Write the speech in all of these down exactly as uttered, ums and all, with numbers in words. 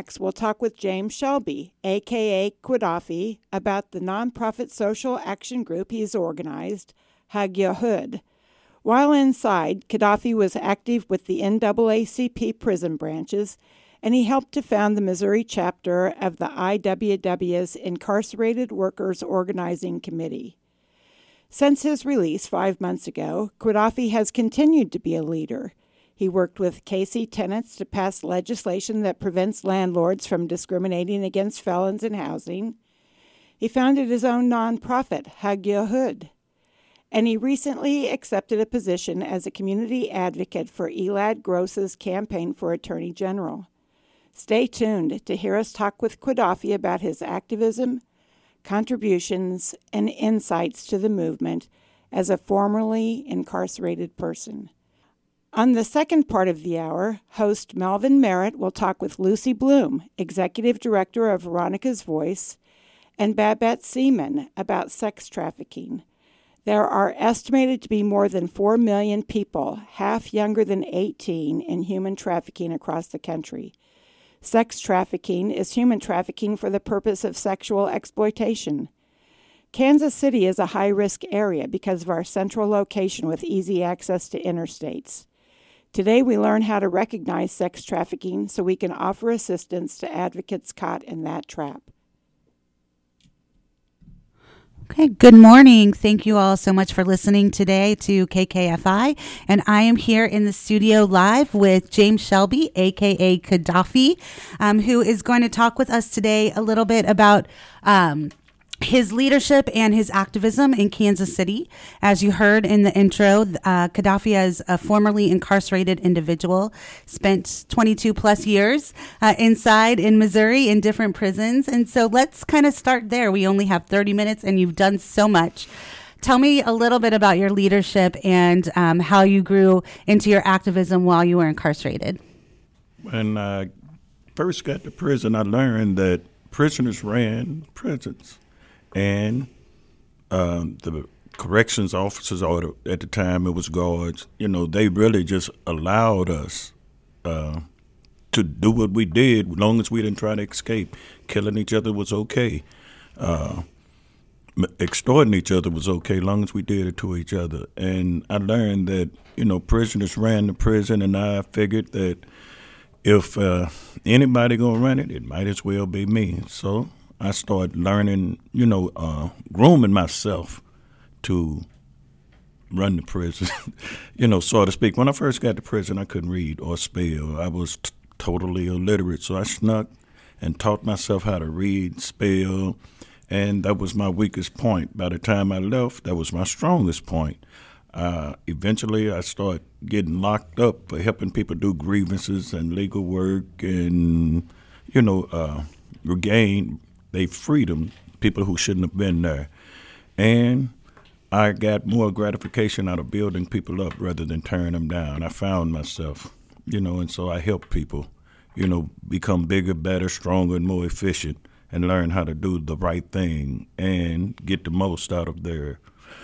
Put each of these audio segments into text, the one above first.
Max will talk with James Shelby, a k a. Qaddafi, about the nonprofit social action group he's organized, Hug Ya Hood. While inside, Qaddafi was active with the N double A C P prison branches, and he helped to found the Missouri chapter of the I W W's Incarcerated Workers Organizing Committee. Since his release five months ago, Qaddafi has continued to be a leader. He worked with Casey Tenants to pass legislation that prevents landlords from discriminating against felons in housing. He founded his own nonprofit, Hug Ya Hood. And he recently accepted a position as a community advocate for Elad Gross's campaign for Attorney General. Stay tuned to hear us talk with Qaddafi about his activism, contributions, and insights to the movement as a formerly incarcerated person. On the second part of the hour, host Melvin Merritt will talk with Lucy Bloom, Executive Director of Veronica's Voice, and Babette Seaman about sex trafficking. There are estimated to be more than four million people, half younger than eighteen, in human trafficking across the country. Sex trafficking is human trafficking for the purpose of sexual exploitation. Kansas City is a high-risk area because of our central location with easy access to interstates. Today we learn how to recognize sex trafficking so we can offer assistance to advocates caught in that trap. Okay, good morning. Thank you all so much for listening today to K K F I. And I am here in the studio live with James Shelby, a k a. Qaddafi, um, who is going to talk with us today a little bit about um, his leadership and his activism in Kansas City. As you heard in the intro, uh, Qaddafi, is a formerly incarcerated individual, spent twenty-two plus years uh, inside in Missouri in different prisons. And so let's kind of start there. We only have thirty minutes and you've done so much. Tell me a little bit about your leadership and um, how you grew into your activism while you were incarcerated. When I first got to prison, I learned that prisoners ran prisons. And um, the corrections officers, or at the time it was guards, you know, they really just allowed us uh, to do what we did as long as we didn't try to escape. Killing each other was okay. Uh, extorting each other was okay as long as we did it to each other. And I learned that, you know, prisoners ran the prison, and I figured that if uh, anybody gonna run it, it might as well be me. So I started learning, you know, uh, grooming myself to run the prison, you know, so to speak. When I first got to prison, I couldn't read or spell. I was t- totally illiterate, so I snuck and taught myself how to read, spell, and that was my weakest point. By the time I left, that was my strongest point. Uh, eventually, I started getting locked up for helping people do grievances and legal work and, you know, uh, regain their freedom, people who shouldn't have been there. And I got more gratification out of building people up rather than tearing them down. I found myself, you know, and so I help people, you know, become bigger, better, stronger, and more efficient, and learn how to do the right thing and get the most out of their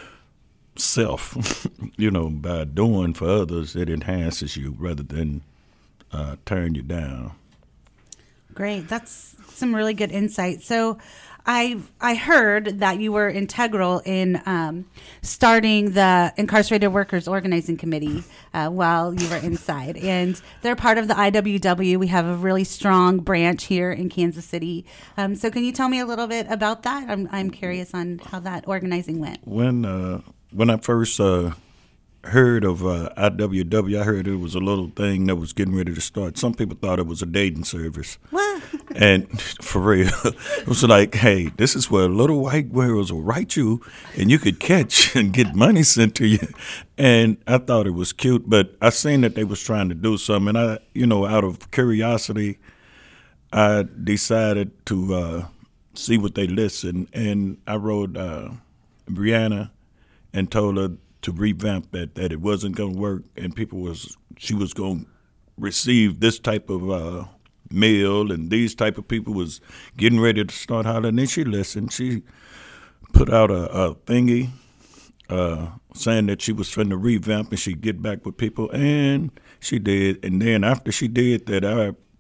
self, you know, by doing for others. It enhances you rather than uh, tearing you down. Great. That's some really good insight. So I I heard that you were integral in um, starting the Incarcerated Workers Organizing Committee uh, while you were inside. And they're part of the I W W. We have a really strong branch here in Kansas City. Um, so can you tell me a little bit about that? I'm I'm curious on how that organizing went. When, uh, when I first uh, heard of uh, I W W, I heard it was a little thing that was getting ready to start. Some people thought it was a dating service. What? And for real, it was like, hey, this is where little white girls will write you and you could catch and get money sent to you. And I thought it was cute, but I seen that they was trying to do something. And I, you know, out of curiosity, I decided to uh, see what they listen. And I wrote uh, Brianna and told her to revamp it, that it wasn't going to work, and people was, she was going to receive this type of uh, mail, and these type of people was getting ready to start hollering. And then she listened. She put out a, a thingy uh, saying that she was trying to revamp and she'd get back with people, and she did. And then after she did that, I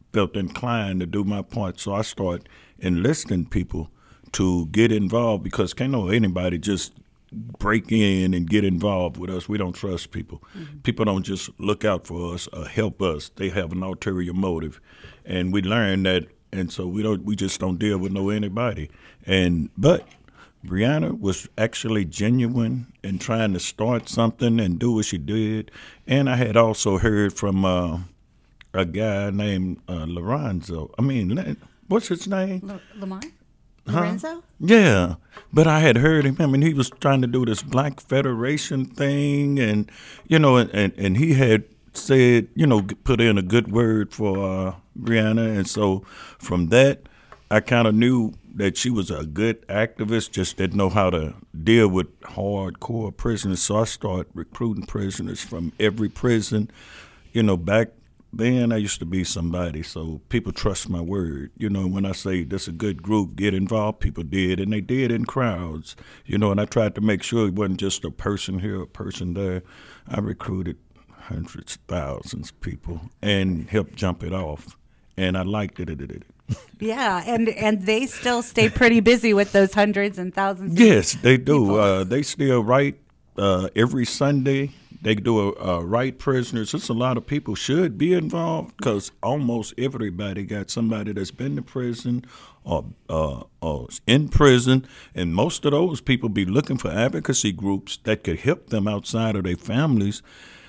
felt inclined to do my part. So I started enlisting people to get involved because can't know anybody just break in and get involved with us. We don't trust people. Mm-hmm. People don't just look out for us or help us. They have an ulterior motive. And we learned that, and so we don't we just don't deal with no anybody. And but Brianna was actually genuine in trying to start something and do what she did. And I had also heard from uh, a guy named uh, Lorenzo. I mean, what's his name? L- Lamar? Huh? Lorenzo? Yeah, but I had heard him. I mean, he was trying to do this Black Federation thing, and, you know, and, and he had said, you know, put in a good word for uh, Brianna. And so from that, I kind of knew that she was a good activist, just didn't know how to deal with hardcore prisoners. So I started recruiting prisoners from every prison. You know, back then I used to be somebody, so people trust my word. You know, when I say this is a good group, get involved, people did, and they did in crowds. You know, and I tried to make sure it wasn't just a person here, a person there. I recruited hundreds, thousands of people and helped jump it off, and I liked it. it, it, it. Yeah, and and they still stay pretty busy with those hundreds and thousands. Yes, they do. People. Uh, they still write uh, every Sunday. They do a, a write prisoners. It's a lot of people should be involved because almost everybody got somebody that's been to prison or, uh, or in prison, and most of those people be looking for advocacy groups that could help them outside of their families.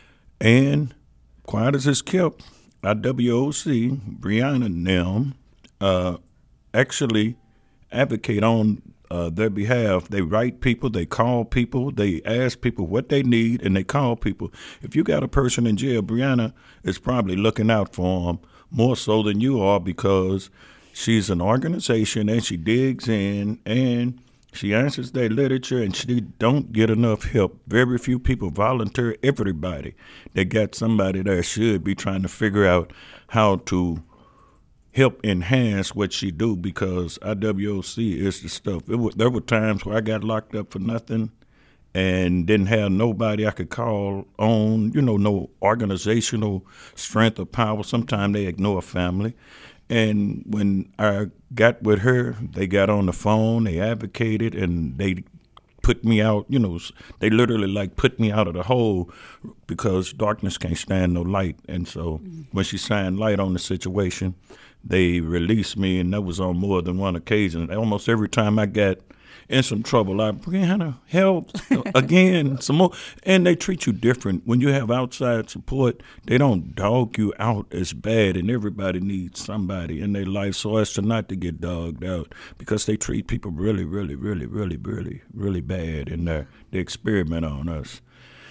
And quiet as it's kept, I W O C, Brianna and them, uh, actually advocate on uh, their behalf. They write people, they call people, they ask people what they need, and they call people. If you got a person in jail, Brianna is probably looking out for them more so than you are because she's an organization and she digs in and she answers their literature, and she don't get enough help. Very few people volunteer. Everybody that got somebody there should be trying to figure out how to help enhance what she do because I W O C is the stuff. It was, there were times where I got locked up for nothing and didn't have nobody I could call on, you know, no organizational strength or power. Sometimes they ignore family. And when I got with her, they got on the phone, they advocated, and they put me out, you know, they literally like put me out of the hole because darkness can't stand no light. And so mm-hmm. when she shined light on the situation, they released me, and that was on more than one occasion. Almost every time I got in some trouble, I, Brianna, help, again, some more. And they treat you different. When you have outside support, they don't dog you out as bad, and everybody needs somebody in their life so as to not to get dogged out because they treat people really, really, really, really, really, really bad, and they they experiment on us.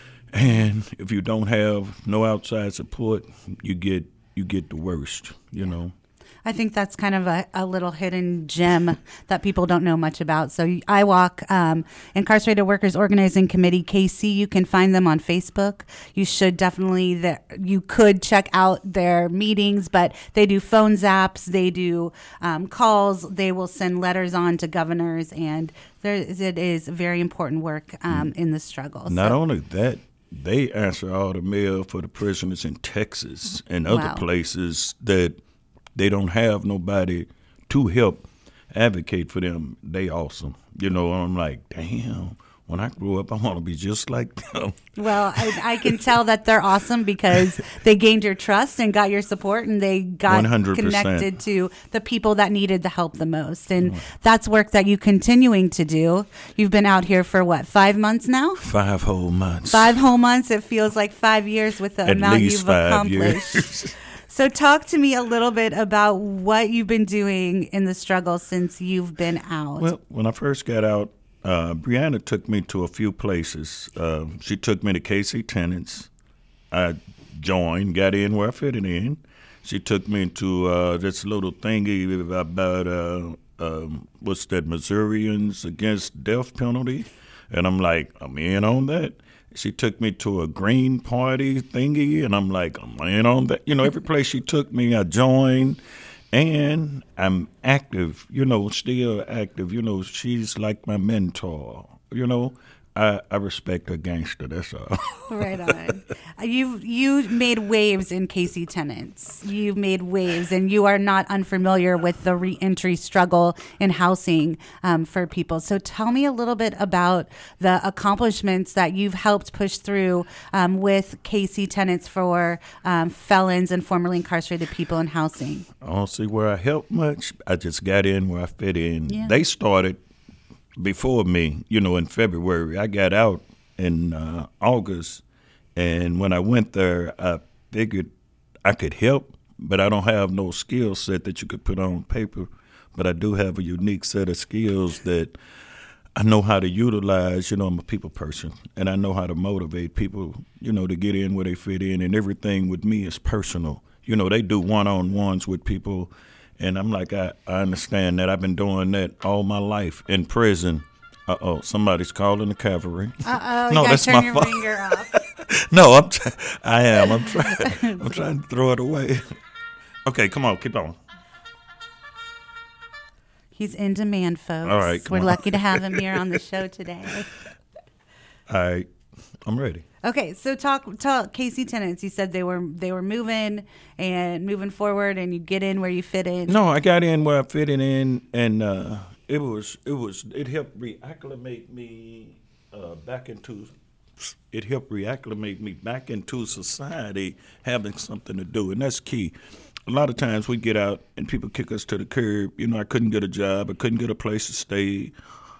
And if you don't have no outside support, you get you get the worst, you know. I think that's kind of a, a little hidden gem that people don't know much about. So I walk um, Incarcerated Workers Organizing Committee, K C. You can find them on Facebook. You should definitely, the, you could check out their meetings, but they do phone zaps, they do um, calls, they will send letters on to governors, and there, it is very important work um, in the struggle. Not so. only that, they answer all the mail for the prisoners in Texas and other Wow. places that they don't have nobody to help advocate for them. They awesome. You know, I'm like, damn, when I grow up, I want to be just like them. Well, I, I can tell that they're awesome because they gained your trust and got your support, and they got one hundred percent connected to the people that needed the help the most. And that's work that you're continuing to do. You've been out here for, what, five months now? Five whole months. Five whole months. It feels like five years with the At amount least you've five accomplished. years. So talk to me a little bit about what you've been doing in the struggle since you've been out. Well, when I first got out, uh, Brianna took me to a few places. Uh, she took me to K C Tenants. I joined, got in where I fitted in. She took me to uh, this little thingy about, uh, um, what's that, Missourians against death penalty. And I'm like, I'm in on that. She took me to a Green Party thingy, and I'm like, I'm in on that. You know, every place she took me, I joined, and I'm active, you know, still active. You know, she's like my mentor, you know. I, I respect a gangster, that's all. Right on. You've you made waves in K C Tenants. You've made waves, and you are not unfamiliar with the reentry struggle in housing um, for people. So tell me a little bit about the accomplishments that you've helped push through um, with K C Tenants for um, felons and formerly incarcerated people in housing. I don't see where I helped much. I just got in where I fit in. Yeah. They started before me, you know, in February. I got out in uh, August. And when I went there, I figured I could help, but I don't have no skill set that you could put on paper. But I do have a unique set of skills that I know how to utilize. You know, I'm a people person, and I know how to motivate people, you know, to get in where they fit in. And everything with me is personal. You know, they do one-on-ones with people, and I'm like, I, I understand that. I've been doing that all my life in prison. Uh-oh, somebody's calling the cavalry. Uh-oh, no, you that's turn my your fault. finger off. No, I'm. T- I am. I'm trying. I'm trying to throw it away. Okay, come on, keep on. He's in demand, folks. All right, come We're on. lucky to have him here on the show today. All right, I'm ready. Okay, so talk talk K C Tenants. You said they were they were moving and moving forward, and you get in where you fit in. No, I got in where I fitted in, and uh, it was it was it helped reacclimate me uh, back into. It helped reacclimate me back into society, having something to do, and that's key. A lot of times we get out and people kick us to the curb. You know, I couldn't get a job. I couldn't get a place to stay.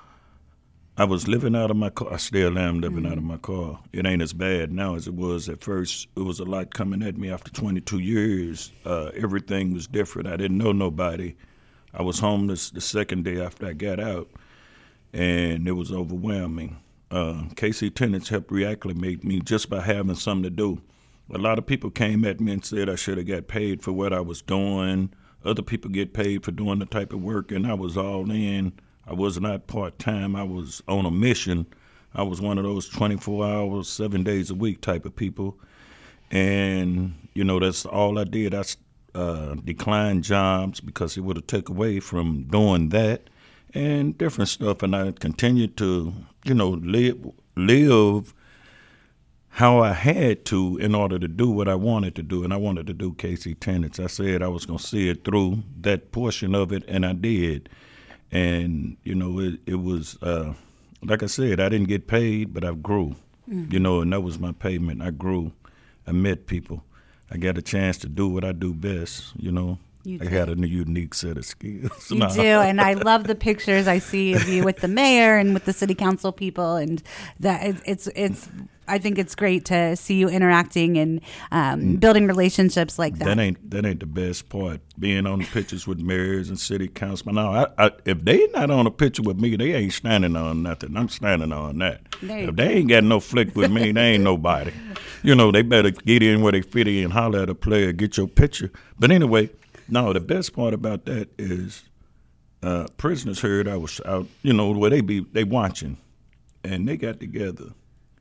I was living out of my car. I still am living mm-hmm. out of my car. It ain't as bad now as it was at first. It was a lot coming at me after twenty-two years. Uh, everything was different. I didn't know nobody. I was homeless the second day after I got out, and it was overwhelming. Uh, K C Tenants helped reacclimate me just by having something to do. A lot of people came at me and said I should have got paid for what I was doing. Other people get paid for doing the type of work, and I was all in. I was not part-time. I was on a mission. I was one of those twenty-four hours, seven days a week type of people. And, you know, that's all I did. I uh, declined jobs because it would have took away from doing that and different stuff. And I continued to, you know, live, live how I had to in order to do what I wanted to do. And I wanted to do K C Tenants. I said I was going to see it through, that portion of it, and I did. And, you know, it, it was, uh, like I said, I didn't get paid, but I grew, mm-hmm. you know, and that was my payment. I grew. I met people. I got a chance to do what I do best, you know. You I had a unique set of skills. You no. do, and I love the pictures I see of you with the mayor and with the city council people, and that it, it's it's. I think it's great to see you interacting and um, building relationships like that. That ain't that ain't the best part. Being on the pictures with mayors and city councilmen. No, I, I, if they not on a picture with me, they ain't standing on nothing. I'm standing on that. If they ain't got no flick with me, they ain't nobody. You know, they better get in where they fit in, holler at a player, get your picture. But anyway. No, the best part about that is uh, prisoners heard I was out, you know, where they be, they watching, and they got together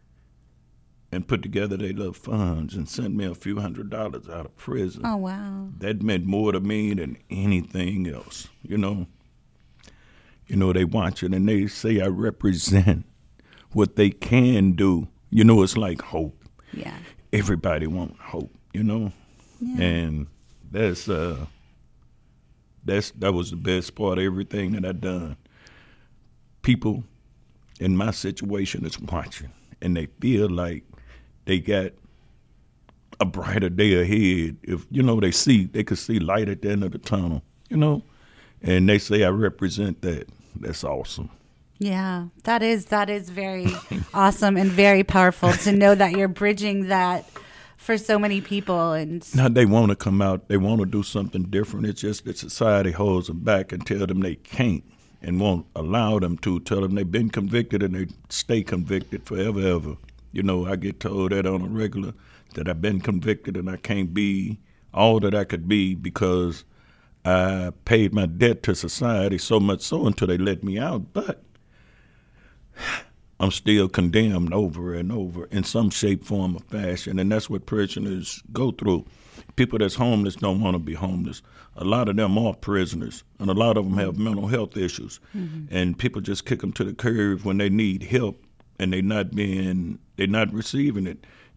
and put together their little funds and sent me a few hundred dollars out of prison. Oh, wow. That meant more to me than anything else, you know. You know, they watching, and they say I represent what they can do. You know, it's like hope. Yeah. Everybody want hope, you know. Yeah. And that's... uh. That's that was the best part of everything that I done. People in my situation is watching, and they feel like they got a brighter day ahead. If you know, they see they could see light at the end of the tunnel. You know, and they say I represent that. That's awesome. Yeah, that is that is very awesome and very powerful to know that you're bridging that for so many people. And now they want to come out, they want to do something different. It's just that society holds them back and tell them they can't and won't allow them to, tell them they've been convicted and they stay convicted forever, ever. You know, I get told that on a regular, that I've been convicted and I can't be all that I could be because I paid my debt to society, so much so until they let me out. But I'm still condemned over and over in some shape, form, or fashion, and that's what prisoners go through. People that's homeless don't want to be homeless. A lot of them are prisoners, and a lot of them have mental health issues, mm-hmm. and people just kick them to the curb when they need help, and they're not being, they're not receiving it.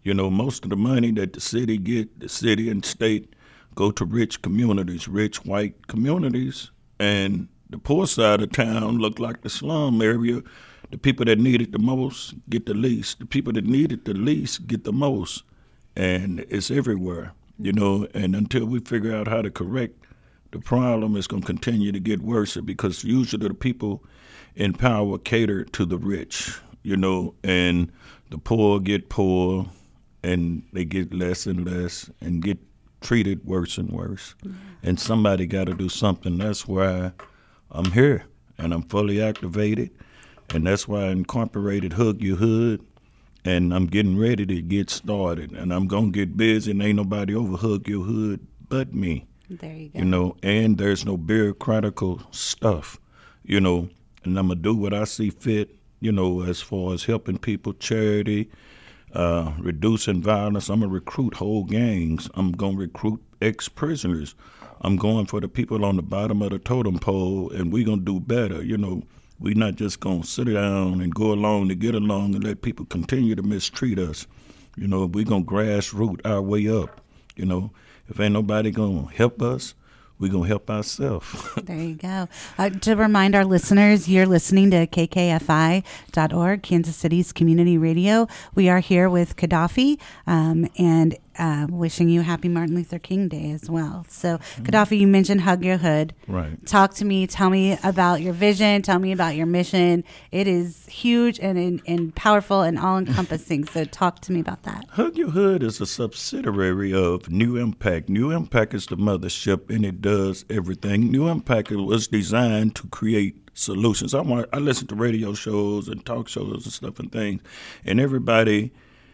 You know, most of the money that the city get, the city and state, go to rich communities, rich white communities, and the poor side of town look like the slum area. The people that need it the most get the least. The people that need it the least get the most. And it's everywhere, you know, and until we figure out how to correct the problem, it's going to continue to get worse because usually the people in power cater to the rich, you know, and the poor get poor and they get less and less and get treated worse and worse. Mm-hmm. And somebody got to do something. That's why I'm here and I'm fully activated. And that's why I incorporated Hug Your Hood. And I'm getting ready to get started. And I'm going to get busy and ain't nobody over Hug Your Hood but me. There you go. You know, and there's no bureaucratical stuff, you know, and I'm going to do what I see fit, you know, as far as helping people, charity, uh, reducing violence. I'm going to recruit whole gangs. I'm going to recruit ex-prisoners. I'm going for the people on the bottom of the totem pole, and we're going to do better. You know, we're not just going to sit down and go along to get along and let people continue to mistreat us. You know, we're going to grassroot our way up, you know. If ain't nobody going to help us, we're going to help ourselves. There you go. Uh, to remind our listeners, you're listening to K K F I dot org, Kansas City's community radio. We are here with Gaddafi um, and uh, wishing you happy Martin Luther King Day as well. So, mm-hmm. Gaddafi, you mentioned Hug Your Hood. Right. Talk to me. Tell me about your vision. Tell me about your mission. It is huge and, and, and powerful and all-encompassing. So talk to me about that. Hug Your Hood is a subsidiary of New Impact. New Impact is the mothership, and it does everything. New Impact was designed to create solutions. I want, I listen to radio shows and talk shows and stuff and things, and everybody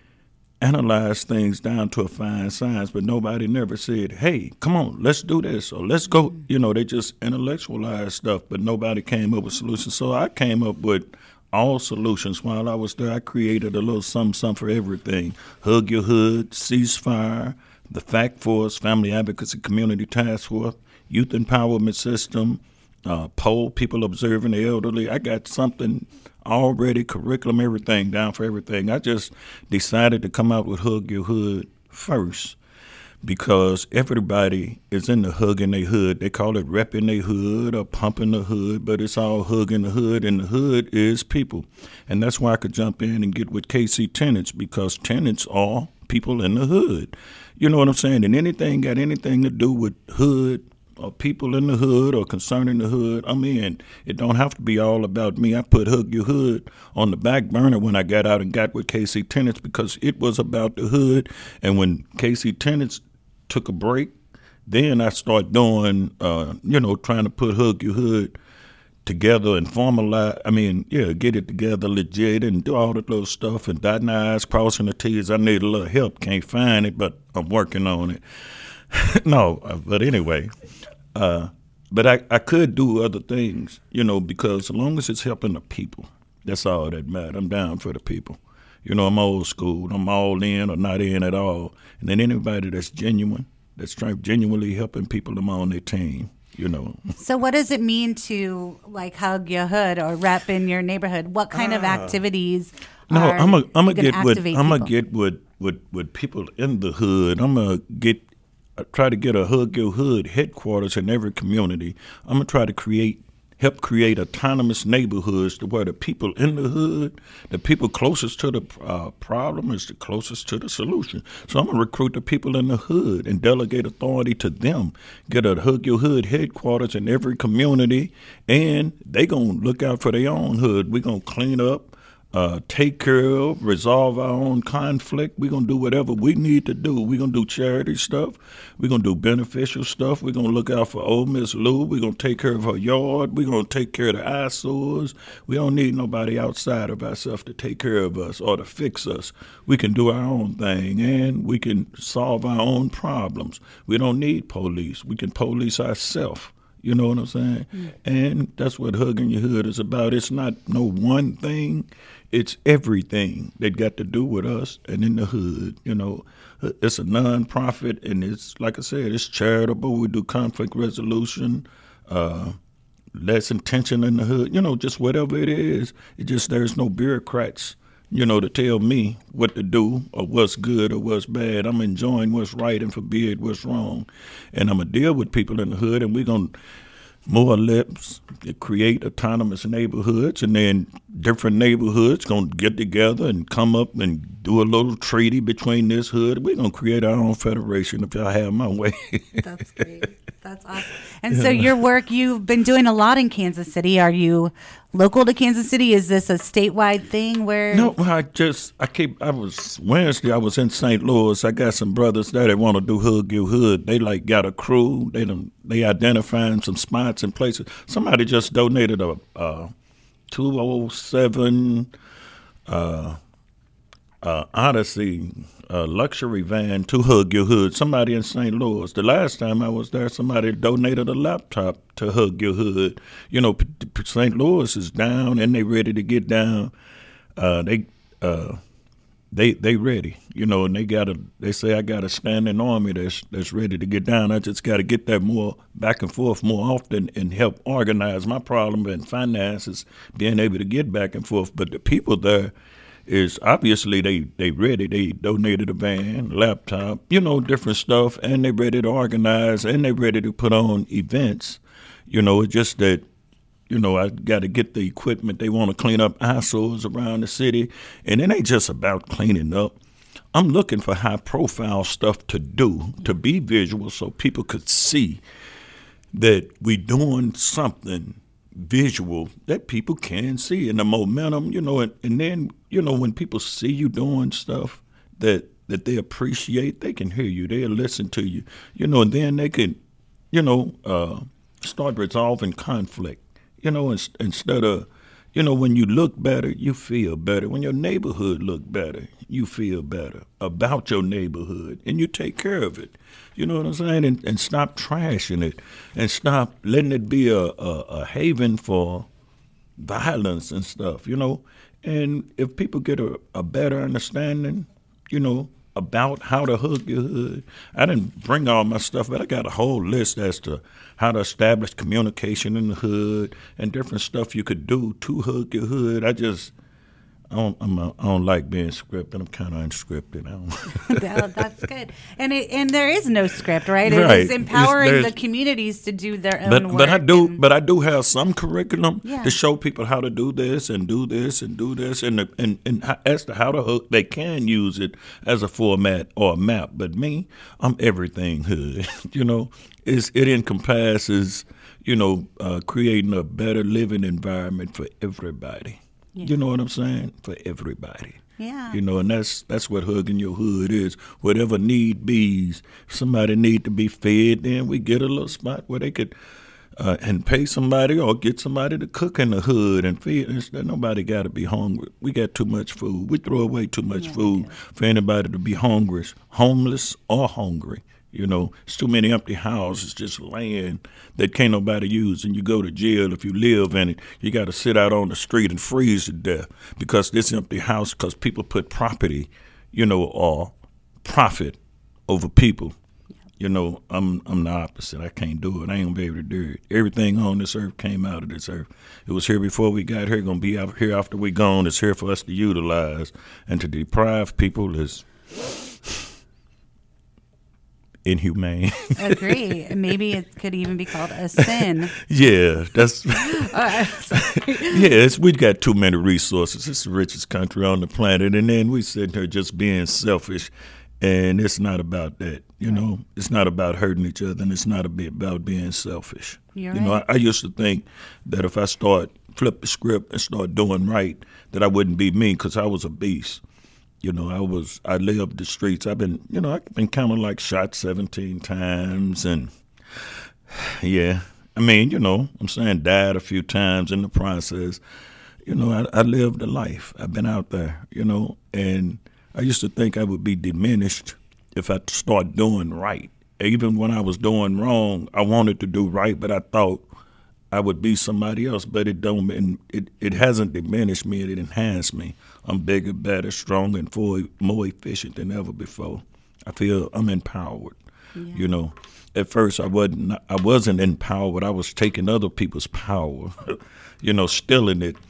analyze things down to a fine science, but nobody never said, hey, come on, let's do this, or let's go. You know, they just intellectualized stuff, but nobody came up with solutions. So I came up with all solutions. While I was there, I created a little something, something for everything. Hug Your Hood, Ceasefire, the Fact Force, Family Advocacy Community Task Force, Youth Empowerment System, uh, poll, people observing the elderly. I got something already, curriculum, everything, down for everything. I just decided to come out with Hug Your Hood first because everybody is in the hugging their hood. They call it repping their hood or pumping the hood, but it's all hugging the hood, and the hood is people. And that's why I could jump in and get with K C Tenants, because tenants are people in the hood. You know what I'm saying? And anything got anything to do with hood or people in the hood or concerning the hood, I'm in. It don't have to be all about me. I put Hug Your Hood on the back burner when I got out and got with K C Tenants because it was about the hood. And when K C Tenants took a break, then I started doing, uh, you know, trying to put Hug Your Hood together and formalize, I mean, yeah, get it together legit and do all the little stuff and dotting the I's, crossing the T's. I need a little help. Can't find it, but I'm working on it. no, uh, but anyway, uh, but I, I could do other things, you know, because as long as it's helping the people, that's all that matters. I'm down for the people. You know, I'm old school. I'm all in or not in at all. And then anybody that's genuine, that's trying genuinely helping people, I'm on their team. You know. So what does it mean to like hug your hood or rep in your neighborhood? What kind uh, of activities no, are I'm a, I'm you a get with people? I'm gonna get with, with, with people in the hood. I'm gonna get uh, try to get a Hug Your Hood headquarters in every community. I'm gonna try to create help create autonomous neighborhoods to where the people in the hood, the people closest to the uh, problem is the closest to the solution. So I'm going to recruit the people in the hood and delegate authority to them, get a Hug Your Hood headquarters in every community, and they going to look out for their own hood. We're going to clean up, uh, take care of, resolve our own conflict. We're going to do whatever we need to do. We're going to do charity stuff. We're going to do beneficial stuff. We're going to look out for old Miss Lou. We're going to take care of her yard. We're going to take care of the eyesores. We don't need nobody outside of ourselves to take care of us or to fix us. We can do our own thing, and we can solve our own problems. We don't need police. We can police ourselves. You know what I'm saying? Mm. And that's what Hugging Your Hood is about. It's not no one thing. It's everything that got to do with us and in the hood. You know, it's a nonprofit, and it's, like I said, it's charitable. We do conflict resolution, uh, less intention in the hood. You know, just whatever it is. It just, there's no bureaucrats you know, to tell me what to do or what's good or what's bad. I'm enjoying what's right and forbid what's wrong. And I'm going to deal with people in the hood, and we're going to more or less create autonomous neighborhoods, and then different neighborhoods going to get together and come up and do a little treaty between this hood. We're going to create our own federation if y'all have my way. That's great. That's awesome. And so your work, you've been doing a lot in Kansas City. Are you local to Kansas City? Is this a statewide thing where? No, I just, I keep, I was, Wednesday I was in Saint Louis. I got some brothers there that want to do Hug Your Hood. They like got a crew. They done, they identifying some spots and places. Somebody just donated a uh, two oh seven uh, uh, Odyssey uh, luxury van to Hug Your Hood. Somebody in Saint Louis. The last time I was there, somebody donated a laptop to Hug Your Hood. You know, Saint Louis is down and they ready to get down. Uh, they uh, they they ready. You know, and they got a. They say I got a standing army that's that's ready to get down. I just got to get that more back and forth more often and help organize. My problem in finance is being able to get back and forth. But the people there is obviously they they ready. They donated a van, laptop, you know, different stuff, and they ready to organize and they ready to put on events. You know, it's just that, you know, I got to get the equipment. They want to clean up eyesores around the city, and it ain't just about cleaning up. I'm looking for high-profile stuff to do, to be visual, so people could see that we doing something visual that people can see, and the momentum, you know, and, and then, you know, when people see you doing stuff that that they appreciate, they can hear you, they'll listen to you, you know, and then they can, you know, uh, start resolving conflict, you know, in, instead of, you know, when you look better, you feel better. When your neighborhood look better, you feel better about your neighborhood, and you take care of it. You know what I'm saying? And, and stop trashing it, and stop letting it be a, a, a haven for violence and stuff, you know. And if people get a, a better understanding, you know, about how to hug your hood. I didn't bring all my stuff, but I got a whole list as to how to establish communication in the hood and different stuff you could do to hug your hood. I just, I don't, I'm a, I don't like being scripted. I'm kind of unscripted. I don't. Well, that's good. And it, and there is no script, right? Right. It's empowering It's- the communities to do their own But work. but I do and- but I do have some curriculum Yeah. to show people how to do this and do this and do this and the, and and how, as to how to hook, they can use it as a format or a map. But me, I'm everything hood. You know, it's, it encompasses, you know, uh, creating a better living environment for everybody. Yeah. You know what I'm saying? For everybody. Yeah. You know, and that's that's what hugging your hood is. Whatever need be's, if somebody need to be fed, then we get a little spot where they could uh, and pay somebody or get somebody to cook in the hood and feed. It's, nobody got to be hungry. We got too much food. We throw away too much Yeah, food for anybody to be hungry, homeless or hungry. You know, it's too many empty houses just laying that can't nobody use, and you go to jail if you live in it. You got to sit out on the street and freeze to death because this empty house, because people put property, you know, or profit over people. You know, I'm I'm the opposite. I can't do it. I ain't gonna be able to do it. Everything on this earth came out of this earth. It was here before we got here. Gonna be out here after we gone. It's here for us to utilize, and to deprive people is inhumane. Agree. And maybe it could even be called a sin. Yeah, that's Uh, sorry. yes. We got too many resources. It's the richest country on the planet, and then we sitting here just being selfish, and it's not about that. You know, it's not about hurting each other, and it's not a bit about being selfish. You're you know, right. I, I used to think that if I start flip the script and start doing right, that I wouldn't be me because I was a beast. You know, I was, I lived the streets. I've been, you know, I've been kind of like shot seventeen times. And yeah, I mean, you know, I'm saying died a few times in the process. You know, I, I lived a life. I've been out there, you know, and I used to think I would be diminished if I start doing right. Even when I was doing wrong, I wanted to do right, but I thought I would be somebody else, but it don't. And it, it hasn't diminished me. It enhanced me. I'm bigger, better, stronger, and for, more efficient than ever before. I feel I'm empowered. Yeah. You know, at first I wasn't. I wasn't empowered. I was taking other people's power, you know, stealing it,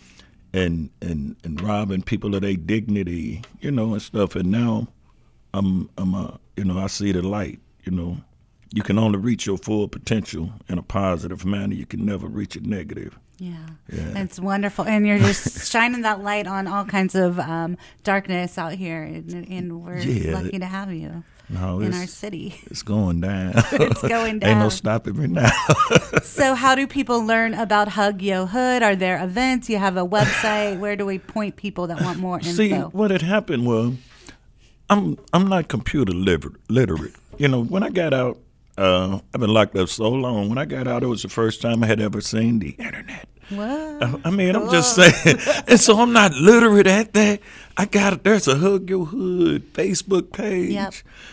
and and and robbing people of their dignity, you know, and stuff. And now I'm I'm a, you know, I see the light. You know, you can only reach your full potential in a positive manner. You can never reach it negative. Yeah. Yeah. It's wonderful. And you're just shining that light on all kinds of um, darkness out here. And, and we're Yeah. lucky to have you No, in it's, our city. It's going down. It's going down. Ain't no stopping me now. So how do people learn about Hug Yo Hood? Are there events? You have a website. Where do we point people that want more info? See, what had happened was I'm I'm not computer literate. literate. You know, when I got out, uh, I've been locked up so long. When I got out, it was the first time I had ever seen the internet. What? I, I mean, I'm just saying. And so I'm not literate at that. I got, there's a Hug Your Hood Facebook page. Yep.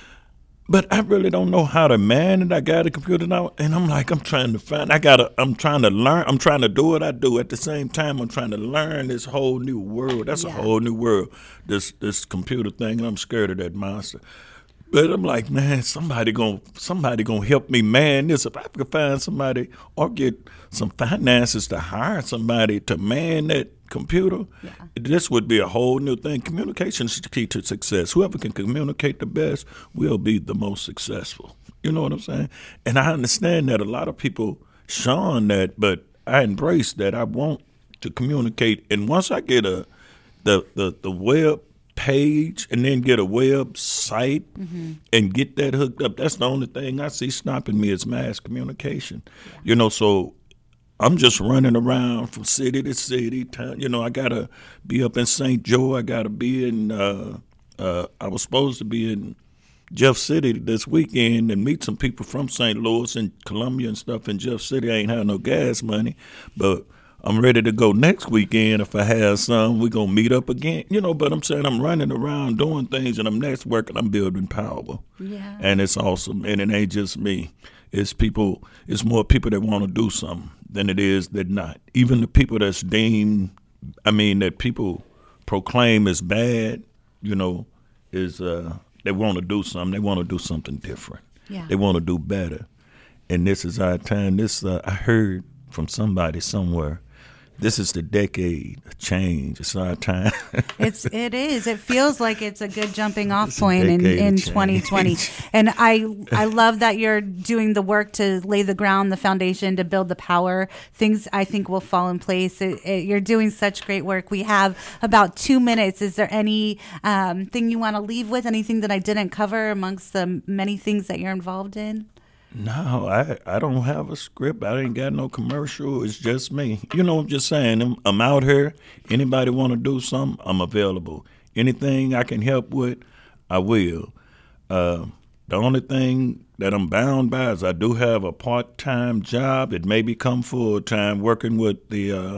But I really don't know how to man it. I got a computer now, and I'm like, I'm trying to find, I got to, I'm trying to learn, I'm trying to do what I do. At the same time, I'm trying to learn this whole new world. That's Yeah. a whole new world, this this computer thing, and I'm scared of that monster. But I'm like, man, somebody gonna somebody gonna help me man this. If I could find somebody or get some finances to hire somebody to man that computer, Yeah. this would be a whole new thing. Communication is the key to success. Whoever can communicate the best will be the most successful. You know what I'm saying? And I understand that a lot of people shun that, but I embrace that. I want to communicate. And once I get a the the, the web page and then get a website mm-hmm. and get that hooked up, that's the only thing I see stopping me is mass communication. Yeah. You know, so I'm just running around from city to city. Town, you know, I got to be up in Saint Joe. I got to be in, uh, uh, I was supposed to be in Jeff City this weekend and meet some people from Saint Louis and Columbia and stuff in Jeff City. I ain't have no gas money, but I'm ready to go next weekend. If I have some, we're going to meet up again. You know, but I'm saying I'm running around doing things, and I'm networking, I'm building power. Yeah. And it's awesome. And it ain't just me. It's people, it's more people that want to do something than it is that not. Even the people that's deemed, I mean, that people proclaim as bad, you know, is uh, they want to do something. They want to do something different. Yeah. They want to do better. And this is our time. This uh, I heard from somebody somewhere. This is the decade of change. It's our time. It's it is. It feels like it's a good jumping off It's a point in, decade of in change. twenty twenty. And I I love that you're doing the work to lay the ground, the foundation, to build the power. Things I think will fall in place. It, it, you're doing such great work. We have about two minutes. Is there any um, thing you want to leave with? Anything that I didn't cover amongst the many things that you're involved in? No, I, I don't have a script. I ain't got no commercial. It's just me. You know, I'm just saying, I'm, I'm out here. Anybody want to do something, I'm available. Anything I can help with, I will. Uh, the only thing that I'm bound by is I do have a part-time job. It may become full-time working with the uh,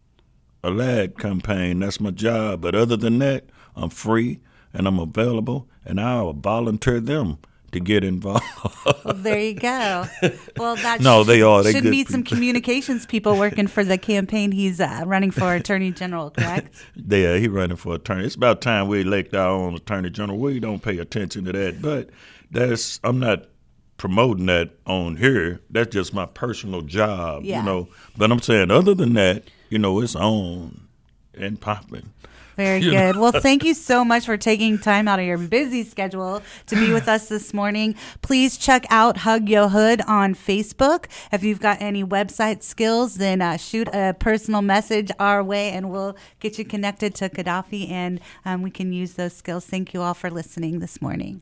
A L A D campaign. That's my job. But other than that, I'm free and I'm available, and I'll volunteer them to get involved. Well, there you go. Well, that no, they are. They should good meet some people. communications people working for the campaign. He's uh, running for attorney general, correct? Yeah, he running for attorney. It's about time we elect our own attorney general. We don't pay attention to that, but that's I'm not promoting that on here. That's just my personal job, Yeah. you know. But I'm saying, other than that, you know, it's on and popping. Very You good. know? Well, thank you so much for taking time out of your busy schedule to be with us this morning. Please check out Hug Yo Hood on Facebook. If you've got any website skills, then uh, shoot a personal message our way and we'll get you connected to Gaddafi and um, we can use those skills. Thank you all for listening this morning.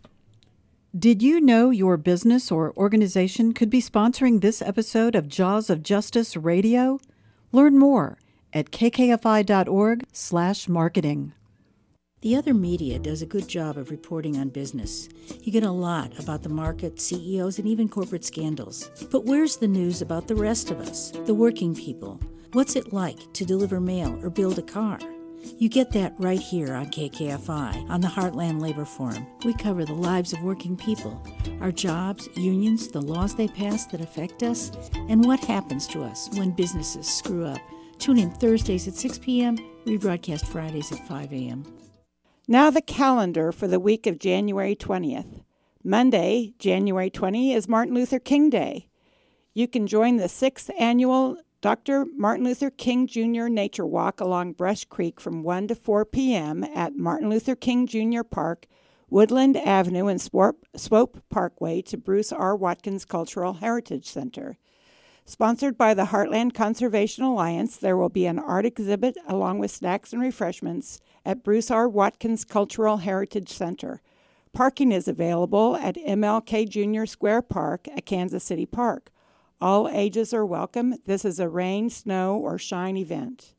Did you know your business or organization could be sponsoring this episode of Jaws of Justice Radio? Learn more at kkfi.org slash marketing. The Other Media does a good job of reporting on business. You get a lot about the market, C E Os, and even corporate scandals. But where's the news about the rest of us, the working people? What's it like to deliver mail or build a car? You get that right here on K K F I, on the Heartland Labor Forum. We cover the lives of working people, our jobs, unions, the laws they pass that affect us, and what happens to us when businesses screw up. Tune in Thursdays at six p.m., rebroadcast Fridays at five a.m. Now the calendar for the week of January twentieth. Monday, January twentieth, is Martin Luther King Day. You can join the sixth Annual Doctor Martin Luther King Junior Nature Walk along Brush Creek from one to four p.m. at Martin Luther King Junior Park, Woodland Avenue and Swope, Swope Parkway to Bruce R. Watkins Cultural Heritage Center. Sponsored by the Heartland Conservation Alliance, there will be an art exhibit along with snacks and refreshments at Bruce R. Watkins Cultural Heritage Center. Parking is available at M L K Junior Square Park at Kansas City Park. All ages are welcome. This is a rain, snow, or shine event.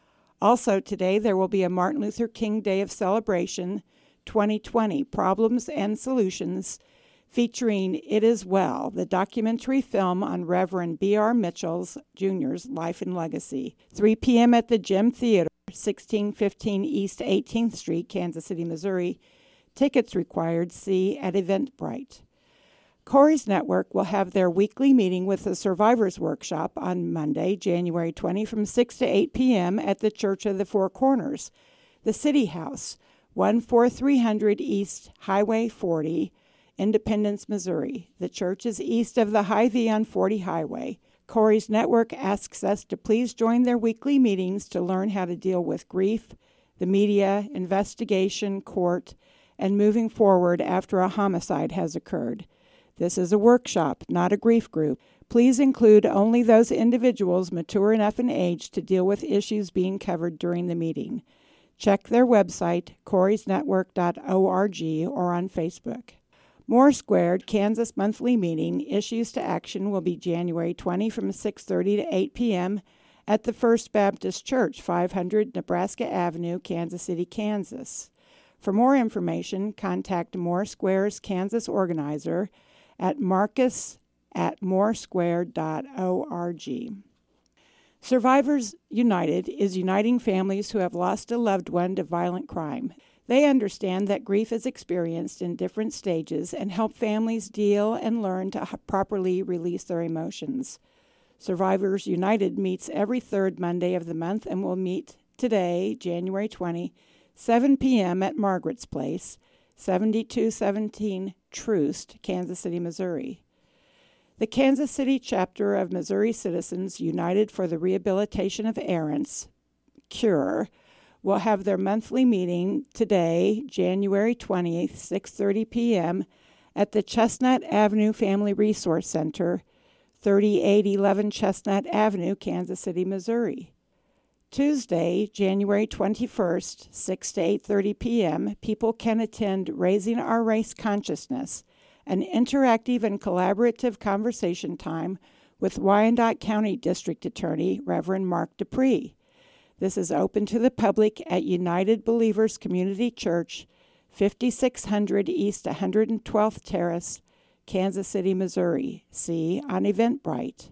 Also today, there will be a Martin Luther King Day of Celebration twenty twenty, Problems and Solutions, featuring It Is Well, the documentary film on Reverend B R. Mitchell's Junior's life and legacy. three p.m. at the Gym Theater, sixteen fifteen East eighteenth Street, Kansas City, Missouri. Tickets required. See at Eventbrite. Corey's Network will have their weekly meeting with the Survivors Workshop on Monday, January twentieth, from six to eight p.m. at the Church of the Four Corners, the City House, one forty-three hundred East Highway forty, Independence, Missouri. The church is east of the Hy-Vee on forty Highway. Corey's Network asks us to please join their weekly meetings to learn how to deal with grief, the media, investigation, court, and moving forward after a homicide has occurred. This is a workshop, not a grief group. Please include only those individuals mature enough in age to deal with issues being covered during the meeting. Check their website, corys network dot org, or on Facebook. More Squared, Kansas Monthly Meeting, Issues to Action, will be January twentieth from six thirty to eight p.m. at the First Baptist Church, five hundred Nebraska Avenue, Kansas City, Kansas. For more information, contact More Square's Kansas organizer at marcus at more square dot org. Survivors United is uniting families who have lost a loved one to violent crime. They understand that grief is experienced in different stages and help families deal and learn to properly release their emotions. Survivors United meets every third Monday of the month and will meet today, January twentieth, seven p.m. at Margaret's Place, seventy-two seventeen Troost, Kansas City, Missouri. The Kansas City chapter of Missouri Citizens United for the Rehabilitation of Errants, CURE, will have their monthly meeting today, January twentieth, six thirty p.m. at the Chestnut Avenue Family Resource Center, thirty-eight eleven Chestnut Avenue, Kansas City, Missouri. Tuesday, January twenty-first, six to eight thirty p.m., people can attend Raising Our Race Consciousness, an interactive and collaborative conversation time with Wyandotte County District Attorney Reverend Mark Dupree. This is open to the public at United Believers Community Church, fifty-six hundred East one hundred twelfth Terrace, Kansas City, Missouri. See on Eventbrite.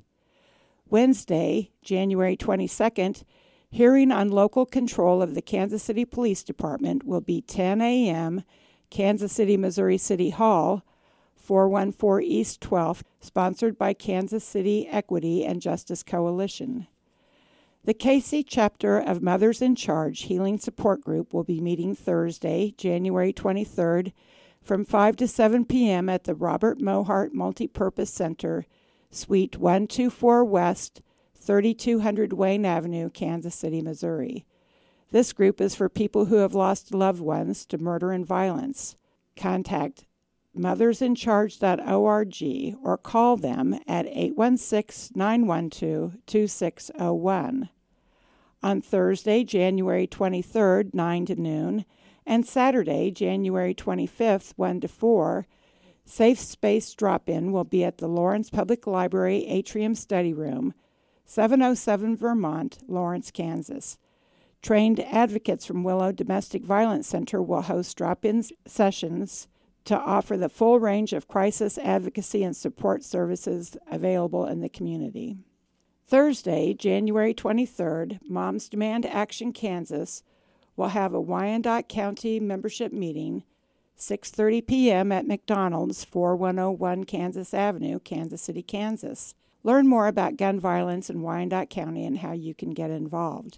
Wednesday, January twenty-second, hearing on local control of the Kansas City Police Department will be ten a.m., Kansas City, Missouri City Hall, four one four East twelfth, sponsored by Kansas City Equity and Justice Coalition. The K C chapter of Mothers in Charge Healing Support Group will be meeting Thursday, January twenty-third, from five to seven p.m. at the Robert Mohart Multipurpose Center, Suite one twenty-four West, thirty-two hundred Wayne Avenue, Kansas City, Missouri. This group is for people who have lost loved ones to murder and violence. Contact mothers in charge dot org or call them at eight one six, nine one two, two six zero one. On Thursday, January twenty-third, nine to noon, and Saturday, January twenty-fifth, one to four, Safe Space Drop-In will be at the Lawrence Public Library Atrium Study Room, seven oh seven Vermont, Lawrence, Kansas. Trained advocates from Willow Domestic Violence Center will host drop-in sessions to offer the full range of crisis advocacy and support services available in the community. Thursday, January twenty-third, Moms Demand Action Kansas will have a Wyandotte County membership meeting, six thirty p.m. at McDonald's, forty-one oh one Kansas Avenue, Kansas City, Kansas. Learn more about gun violence in Wyandotte County and how you can get involved.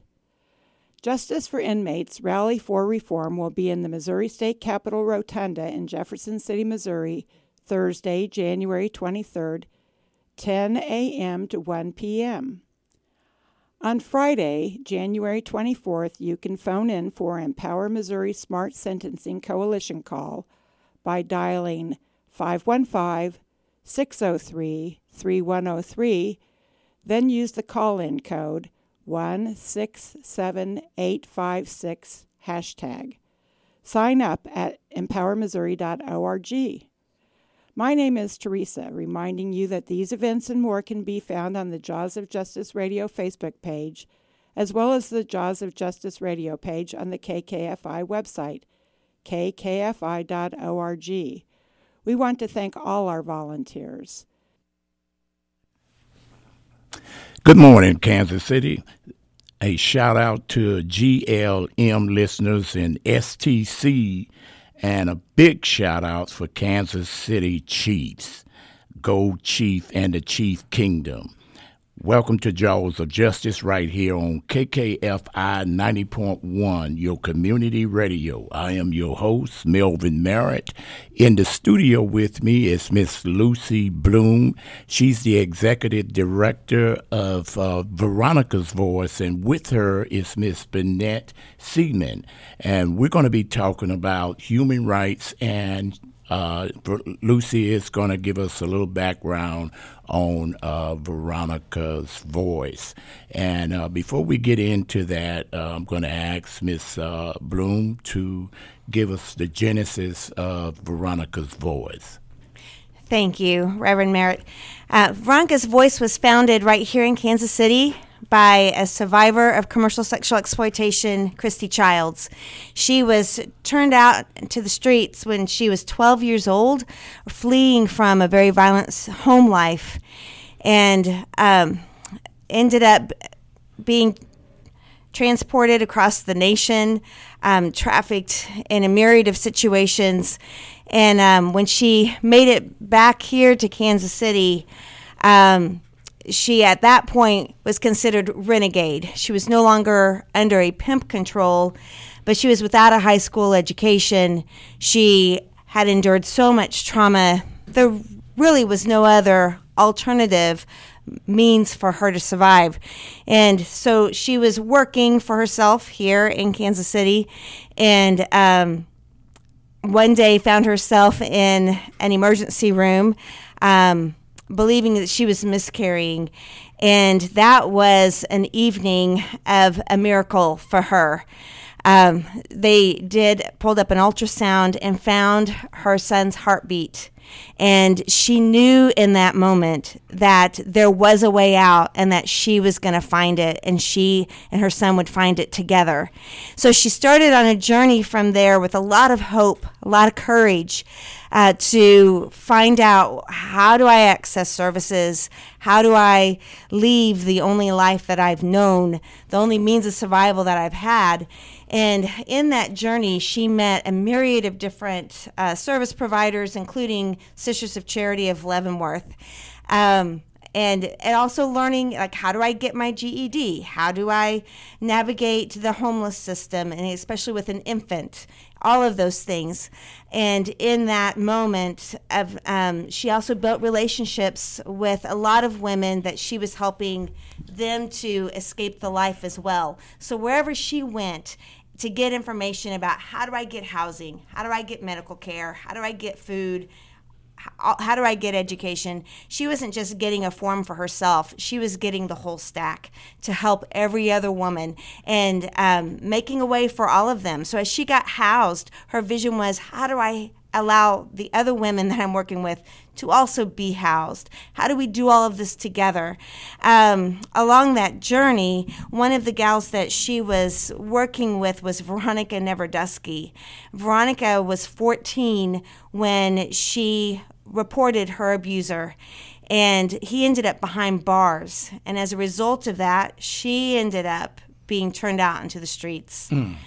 Justice for Inmates Rally for Reform will be in the Missouri State Capitol Rotunda in Jefferson City, Missouri, Thursday, January twenty-third, ten a.m. to one p.m. On Friday, January twenty-fourth, you can phone in for Empower Missouri Smart Sentencing Coalition Call by dialing five one five, six oh three, three one oh three, then use the call-in code one six seven eight five six hashtag. Sign up at empower missouri dot org. My name is Teresa, reminding you that these events and more can be found on the Jaws of Justice Radio Facebook page, as well as the Jaws of Justice Radio page on the K K F I website, k k f i dot org. We want to thank all our volunteers. Good morning, Kansas City. A shout out to G L M listeners in S T C, and a big shout out for Kansas City Chiefs, Gold Chief and the Chief Kingdom. Welcome to Jaws of Justice right here on K K F I ninety point one, your community radio. I am your host, Melvin Merritt. In the studio with me is Miss Lucy Bloom. She's the executive director of uh, Veronica's Voice, and with her is Miss Bennett Seaman. And we're going to be talking about human rights, and Uh, Lucy is going to give us a little background on uh, Veronica's Voice. And uh, before we get into that, uh, I'm going to ask Miss Uh, Bloom to give us the genesis of Veronica's Voice. Thank you, Reverend Merritt. Uh, Veronica's Voice was founded right here in Kansas City by a survivor of commercial sexual exploitation, Christy Childs. She was turned out to the streets when she was twelve years old, fleeing from a very violent home life, and um, ended up being transported across the nation, um, trafficked in a myriad of situations. And um, when she made it back here to Kansas City, um, she at that point was considered renegade. She was no longer under a pimp control, but she was without a high school education. She had endured so much trauma. There really was no other alternative means for her to survive. And so she was working for herself here in Kansas City, and um, one day found herself in an emergency room, um, believing that she was miscarrying. And that was an evening of a miracle for her. Um, they did, pulled up an ultrasound and found her son's heartbeat. And she knew in that moment that there was a way out and that she was going to find it, and she and her son would find it together. So she started on a journey from there with a lot of hope, a lot of courage, uh, to find out, how do I access services? How do I leave the only life that I've known, the only means of survival that I've had? And in that journey, she met a myriad of different uh, service providers, including Sisters of Charity of Leavenworth. Um, and, and also learning, like, how do I get my G E D? How do I navigate the homeless system, and especially with an infant? All of those things. And in that moment, of um, she also built relationships with a lot of women that she was helping them to escape the life as well. So wherever she went to get information about, how do I get housing? How do I get medical care? How do I get food? How, how do I get education? She wasn't just getting a form for herself. She was getting the whole stack to help every other woman, and um, making a way for all of them. So as she got housed, her vision was, how do I allow the other women that I'm working with to also be housed? How do we do all of this together? Um, along that journey, one of the gals that she was working with was Veronica Neverdusky. Veronica was fourteen when she reported her abuser, and he ended up behind bars. And as a result of that, she ended up being turned out into the streets. Mm.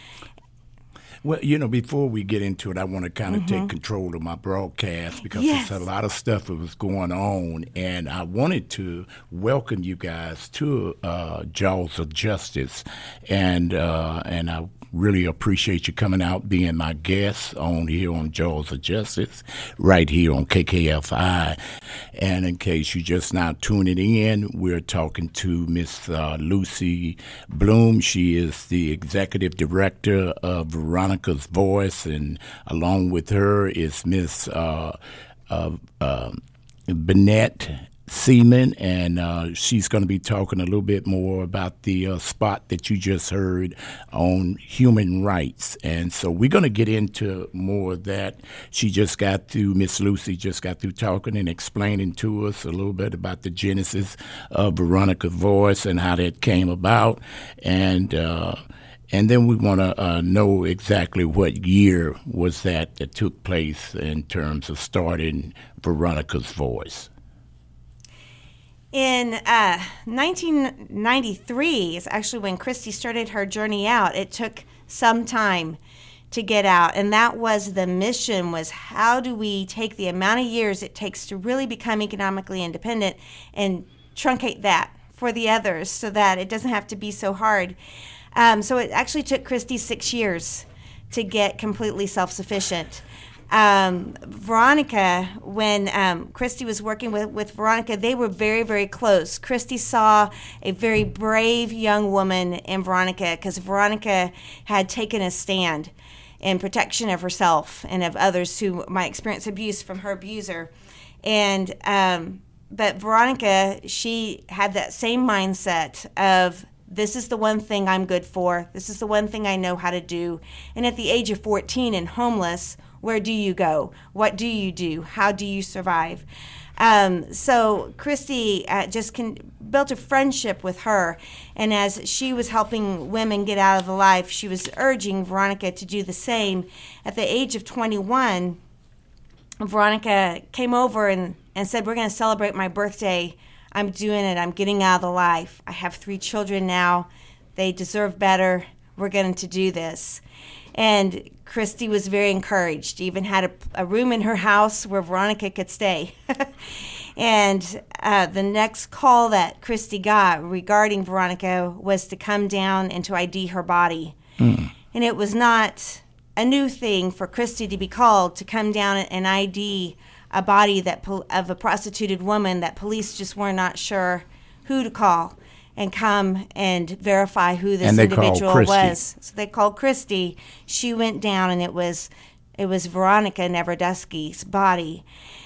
Well, you know, before we get into it, I want to kind of Mm-hmm. take control of my broadcast, because Yes. there's a lot of stuff that was going on, and I wanted to welcome you guys to uh, Jaws of Justice, and uh, and I really appreciate you coming out, being my guest on here on Jaws of Justice, right here on K K F I. And in case you're just now tuning in, we're talking to Miss uh, Lucy Bloom. She is the executive director of Veronica's Voice, and along with her is Miss uh, uh, uh, Bennett Seaman, and uh, she's going to be talking a little bit more about the uh, spot that you just heard on human rights. And so we're going to get into more of that. She just got through, Miss Lucy just got through talking and explaining to us a little bit about the genesis of Veronica's Voice and how that came about. And uh, and then we want to uh, know exactly what year was that that took place in terms of starting Veronica's Voice. In uh, nineteen ninety-three is actually when Christy started her journey out. It took some time to get out, and that was the mission, was how do we take the amount of years it takes to really become economically independent and truncate that for the others so that it doesn't have to be so hard. Um, so it actually took Christy six years to get completely self-sufficient. Um, Veronica, when um, Christy was working with, with Veronica, they were very, very close. Christy saw a very brave young woman in Veronica because Veronica had taken a stand in protection of herself and of others who might experience abuse from her abuser. And um, but Veronica, she had that same mindset of, this is the one thing I'm good for. This is the one thing I know how to do. And at the age of fourteen and homeless, where do you go? What do you do? How do you survive? Um, so Christy uh, just can, built a friendship with her, and as she was helping women get out of the life, she was urging Veronica to do the same. At the age of twenty-one, Veronica came over and, and said, we're going to celebrate my birthday. I'm doing it. I'm getting out of the life. I have three children now. They deserve better. We're going to do this. And Christy was very encouraged, even had a, a room in her house where Veronica could stay. And uh, the next call that Christy got regarding Veronica was to come down and to I D her body. Mm. And it was not a new thing for Christy to be called to come down and I D a body that of a prostituted woman that police just were not sure who to call and come and verify who this individual was. So they called Christy. She went down, and it was it was Veronica Neverdusky's body.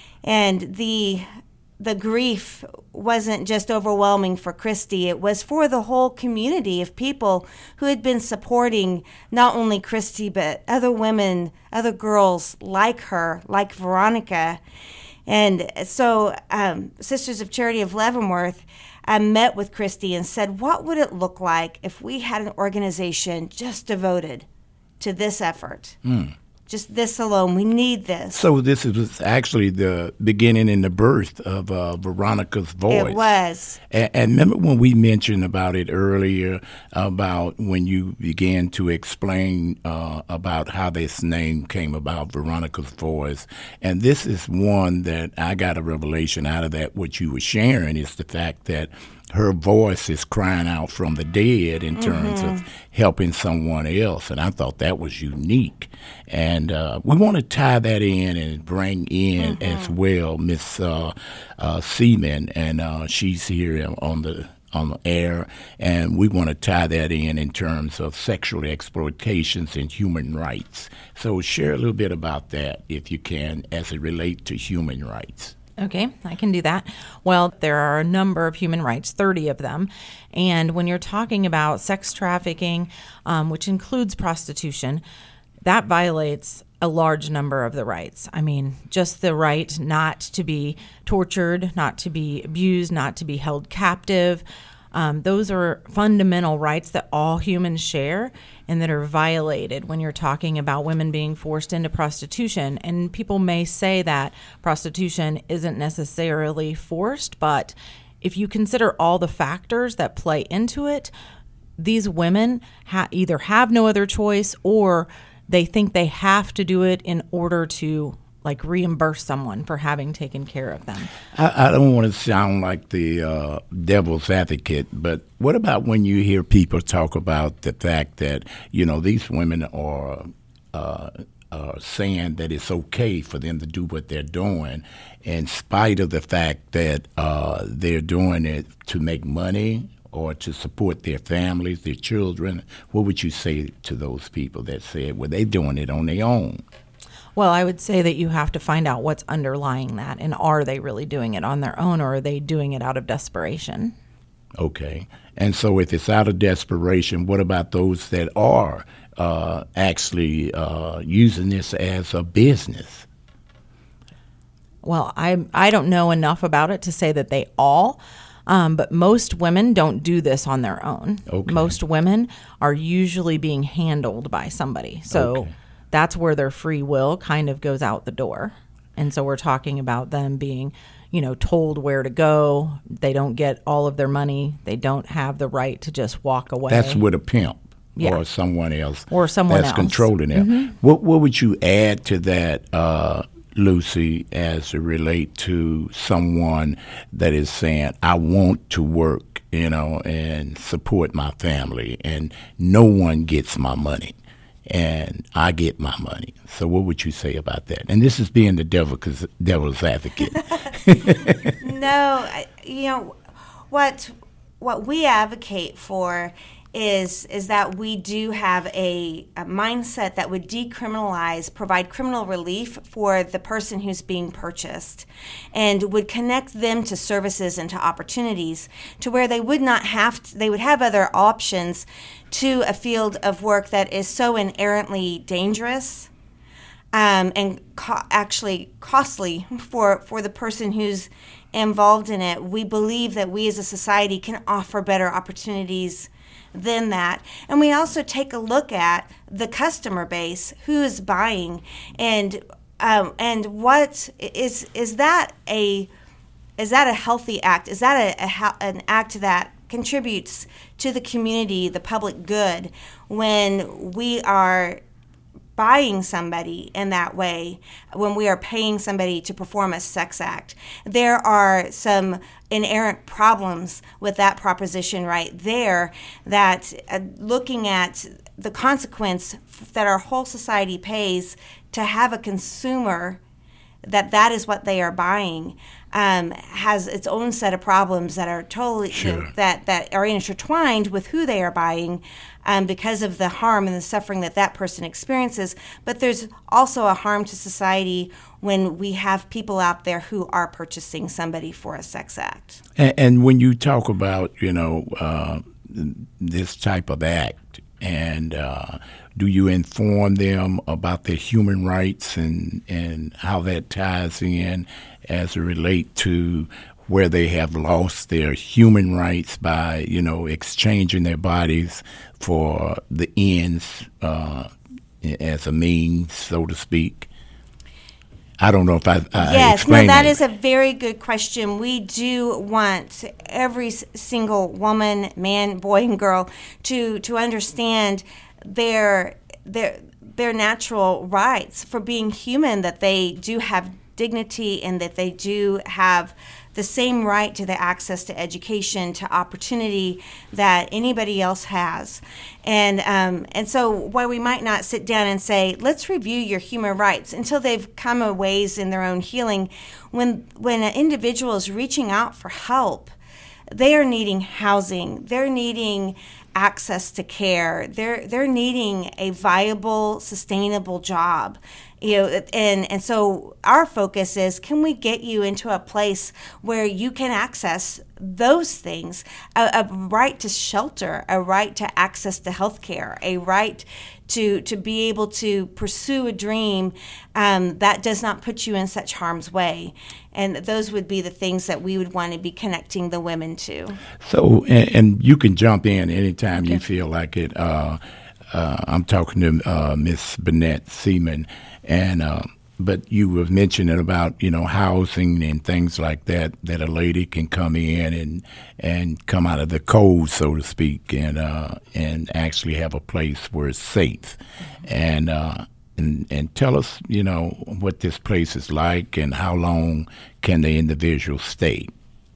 And the the grief wasn't just overwhelming for Christy. It was for the whole community of people who had been supporting not only Christy, but other women, other girls like her, like Veronica. And so um, Sisters of Charity of Leavenworth I met with Christy and said, what would it look like if we had an organization just devoted to this effort? Mm. Just this alone. We need this. So this was actually the beginning and the birth of uh, Veronica's Voice. It was. And, and remember when we mentioned about it earlier, about when you began to explain uh, about how this name came about, Veronica's Voice. And this is one that I got a revelation out of that. What you were sharing is the fact that her voice is crying out from the dead in terms mm-hmm. of helping someone else. And I thought that was unique. And uh, we want to tie that in and bring in mm-hmm. as well Miss uh, uh, Seaman, and uh, she's here on the on the air, and we want to tie that in in terms of sexual exploitations and human rights. So share a little bit about that, if you can, as it relates to human rights. Okay, I can do that. Well, there are a number of human rights, thirty of them. And when you're talking about sex trafficking, um, which includes prostitution, that violates a large number of the rights. I mean, just the right not to be tortured, not to be abused, not to be held captive. Um, those are fundamental rights that all humans share and that are violated when you're talking about women being forced into prostitution. And people may say that prostitution isn't necessarily forced, but if you consider all the factors that play into it, these women ha- either have no other choice or they think they have to do it in order to like reimburse someone for having taken care of them. I, I don't want to sound like the uh, devil's advocate, but what about when you hear people talk about the fact that, you know, these women are uh, uh, saying that it's okay for them to do what they're doing in spite of the fact that uh, they're doing it to make money or to support their families, their children? What would you say to those people that said, well, they're doing it on their own? Well, I would say that you have to find out what's underlying that, and are they really doing it on their own, or are they doing it out of desperation? Okay. And so if it's out of desperation, what about those that are uh, actually uh, using this as a business? Well, I I don't know enough about it to say that they all, um, but most women don't do this on their own. Okay. Most women are usually being handled by somebody. So Okay. that's where their free will kind of goes out the door. And so we're talking about them being, you know, told where to go. They don't get all of their money. They don't have the right to just walk away. That's with a pimp Yeah. or someone else. Or someone that's else. controlling them. Mm-hmm. What What would you add to that, uh, Lucy, as it relate to someone that is saying, I want to work, you know, and support my family, and no one gets my money, and I get my money. So what would you say about that? And this is being the devil, cause devil's advocate. No, I- you know what what we advocate for is is that we do have a, a mindset that would decriminalize, provide criminal relief for the person who's being purchased, and would connect them to services and to opportunities to where they would not have to, they would have other options to a field of work that is so inherently dangerous um, and co- actually costly for, for the person who's involved in it. We believe that we as a society can offer better opportunities than that. And we also take a look at the customer base, who is buying, and um, and what is is that a is that a healthy act? Is that a, a an act that contributes to the community, the public good, when we are buying somebody in that way, when we are paying somebody to perform a sex act? There are some inherent problems with that proposition right there, that uh, looking at the consequence that our whole society pays to have a consumer that that is what they are buying um, has its own set of problems that are totally Sure. you know, that that are intertwined with who they are buying um, because of the harm and the suffering that that person experiences. But there's also a harm to society when we have people out there who are purchasing somebody for a sex act. And, and when you talk about, you know, uh, this type of act, and uh, do you inform them about their human rights and, and how that ties in as it relate to where they have lost their human rights by, you know, exchanging their bodies for the ends uh, as a means, so to speak? I don't know if I, I yes, no, explained that that. is a very good question. We do want every s- single woman, man, boy, and girl to to understand their their their natural rights for being human, that they do have dignity and that they do have the same right to the access to education, to opportunity that anybody else has. And um, and so while we might not sit down and say, let's review your human rights until they've come a ways in their own healing, when when an individual is reaching out for help, they are needing housing, they're needing access to care, they're they're needing a viable, sustainable job. You know, and, and so our focus is, can we get you into a place where you can access those things, a, a right to shelter, a right to access to health care, a right to, to be able to pursue a dream um, that does not put you in such harm's way. And those would be the things that we would want to be connecting the women to. So, and, and you can jump in anytime you feel like it. Uh, uh, I'm talking to uh, Miss Burnett Seaman, and uh, but you were mentioning about, you know, housing and things like that, that a lady can come in and and come out of the cold, so to speak, and uh, and actually have a place where it's safe. And uh, and, and tell us, you know, what this place is like and how long can the individual stay.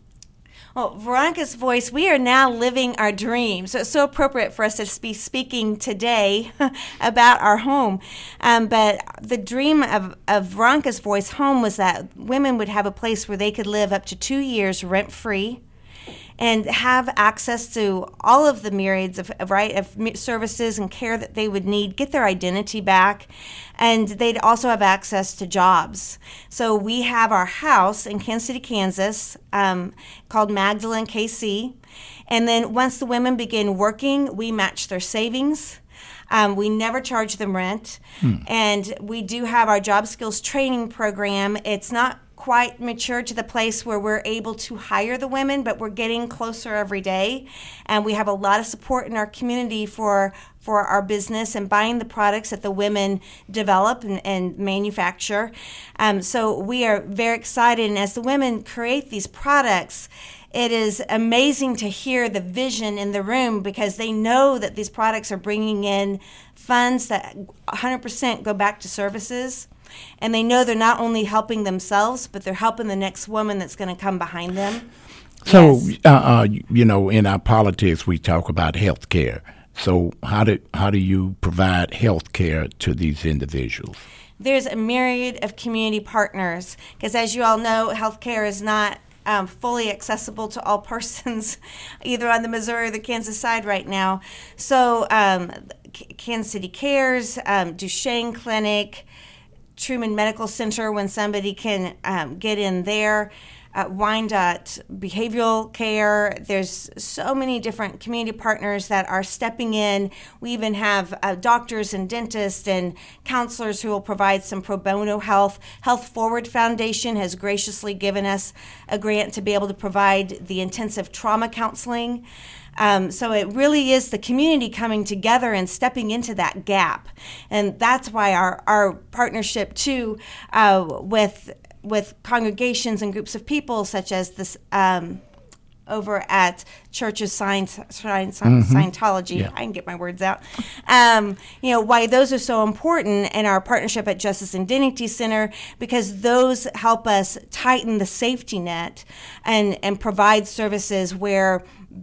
Well, Veronica's Voice, we are now living our dream. So it's so appropriate for us to be speaking today about our home. Um, but the dream of, of Veronica's Voice home was that women would have a place where they could live up to two years rent-free and have access to all of the myriads of, of right of services and care that they would need, get their identity back, and they'd also have access to jobs. So we have our house in Kansas City, Kansas, um, called Magdalene K C, and then once the women begin working, we match their savings. Um, we never charge them rent, hmm. and we do have our job skills training program. It's not quite mature to the place where we're able to hire the women, but we're getting closer every day. And we have a lot of support in our community for for our business and buying the products that the women develop and, and manufacture. Um, so we are very excited. And as the women create these products, it is amazing to hear the vision in the room because they know that these products are bringing in funds that one hundred percent go back to services. And they know they're not only helping themselves, but they're helping the next woman that's going to come behind them. So, Yes. uh, uh, you know, in our politics, we talk about health care. So how do, how do you provide health care to these individuals? There's a myriad of community partners because, as you all know, healthcare is not um, fully accessible to all persons, either on the Missouri or the Kansas side right now. So um, K- Kansas City Cares, um, Duchesne Clinic, Truman Medical Center when somebody can um, get in there, uh, Wyandotte Behavioral Care. There's so many different community partners that are stepping in. We even have uh, doctors and dentists and counselors who will provide some pro bono health. Health Forward Foundation has graciously given us a grant to be able to provide the intensive trauma counseling. Um, so it really is the community coming together and stepping into that gap. And that's why our, our partnership, too, uh, with with congregations and groups of people, such as this um, over at Church of Science, Science mm-hmm. Scientology, yeah. I can get my words out, um, you know, why those are so important, and our partnership at Justice and Dignity Center, because those help us tighten the safety net and, and provide services where